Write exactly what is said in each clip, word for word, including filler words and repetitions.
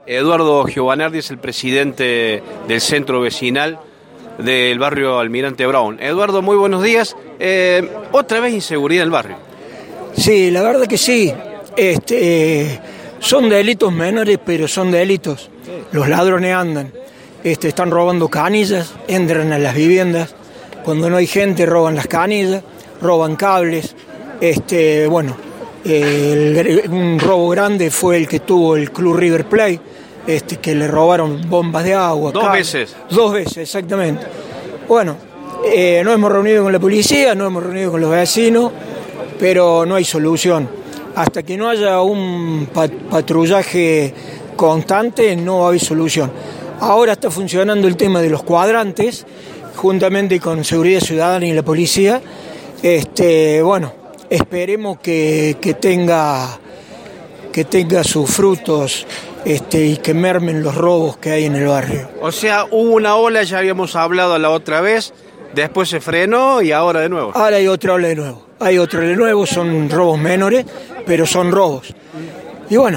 Eduardo Giovanardi es el presidente del centro vecinal del barrio Almirante Brown. Eduardo, muy buenos días. Eh, otra vez inseguridad en el barrio. Sí, la verdad que sí. Este, eh, son delitos menores, pero son delitos. Los ladrones andan, este, están robando canillas, entran a las viviendas. Cuando no hay gente, roban las canillas, roban cables. Este, bueno, eh, el, un robo grande fue el que tuvo el Club River Plate. Este, que le robaron bombas de agua. Dos cables. veces. Dos veces, exactamente. Bueno, eh, nos hemos reunido con la policía, nos hemos reunido con los vecinos, pero no hay solución. Hasta que no haya un pat- patrullaje constante, no va a haber solución. Ahora está funcionando el tema de los cuadrantes, juntamente con Seguridad Ciudadana y la policía. Este, bueno, esperemos que, que tenga, que tenga sus frutos. Este, y que mermen los robos que hay en el barrio. O sea, hubo una ola, ya habíamos hablado la otra vez, después se frenó y ahora de nuevo. Ahora hay otra ola de nuevo. Hay otra ola de nuevo, son robos menores, pero son robos. Y bueno,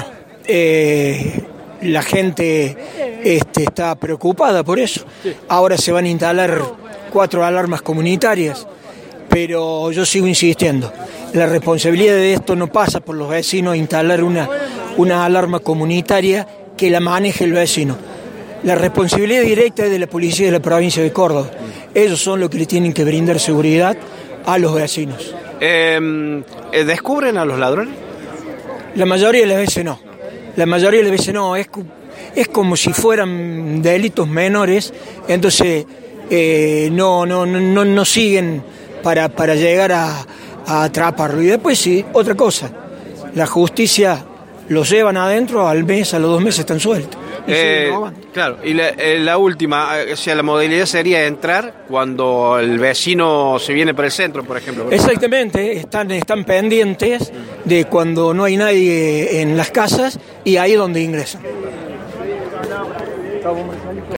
eh, la gente este, está preocupada por eso. Ahora se van a instalar cuatro alarmas comunitarias, pero yo sigo insistiendo. La responsabilidad de esto no pasa por los vecinos instalar una, una alarma comunitaria que la maneje el vecino. La responsabilidad directa es de la policía de la provincia de Córdoba. Ellos son los que le tienen que brindar seguridad a los vecinos. Eh, ¿Descubren a los ladrones? La mayoría de las veces no. La mayoría de las veces no. Es, es como si fueran delitos menores, entonces eh, no, no, no, no siguen para, para llegar a... a atraparlo. Y después sí, otra cosa, la justicia los llevan adentro, al mes, a los dos meses están sueltos. Y eh, claro, y la, eh, la última, o sea, la modalidad sería entrar cuando el vecino se viene para el centro, por ejemplo. Exactamente, están, están pendientes de cuando no hay nadie en las casas y ahí es donde ingresan.